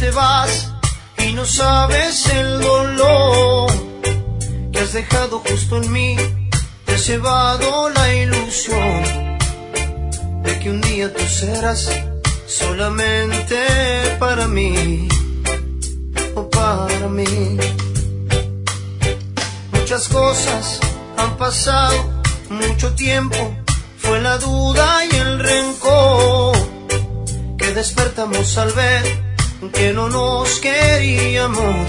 te vas y no sabes el dolor que has dejado justo en mí. Te has llevado la ilusión de que un día tú serás solamente para mí, o para mí. Muchas cosas han pasado, mucho tiempo, fue la duda y el rencor que despertamos al ver que no nos queríamos.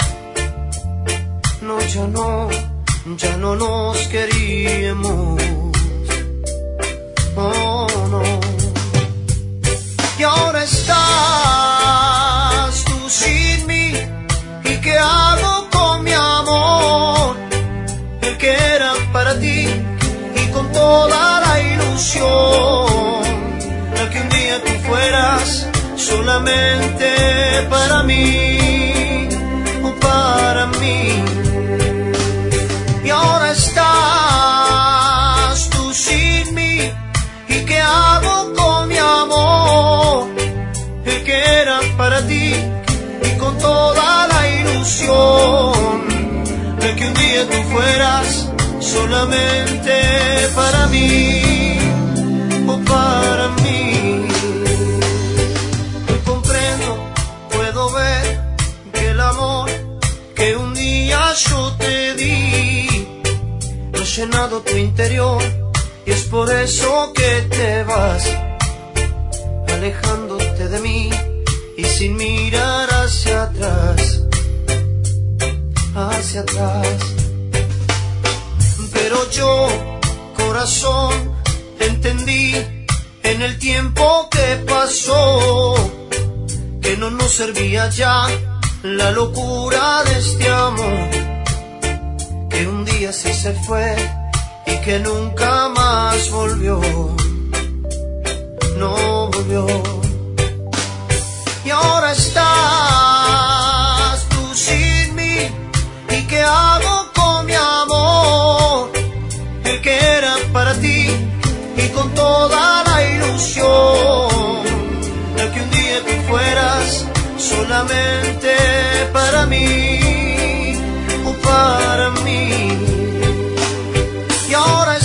No, ya no nos queríamos. Oh, no. Y ahora estás tú sin mí. ¿Y qué hago con mi amor? El que era para ti y con toda la ilusión, el que un día tú fueras solamente para mí, o para mí. Y ahora estás tú sin mí. ¿Y qué hago con mi amor? El que era para ti y con toda la ilusión, el que un día tú fueras solamente para mí, o para mí. Comprendo, puedo ver que el amor que un día yo te di ha llenado tu interior, y es por eso que te vas alejándote de mí y sin mirar hacia atrás, hacia atrás. Pero yo, corazón, entendí en el tiempo que pasó que no nos servía ya la locura de este amor, que un día sí se fue y que nunca más volvió, no volvió. Y ahora estás tú sin mí. ¿Y qué hago con mi amor? El que era para ti y con toda la ilusión, el que un día tú fueras solamente para mí, o para mí. Y ahora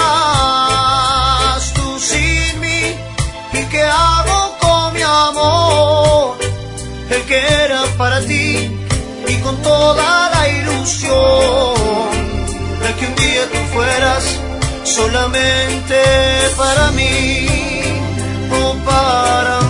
estás tú sin mí. ¿Y qué hago con mi amor? El que era para ti y con toda la ilusión, el que un día tú fueras solamente para mí, o para mí.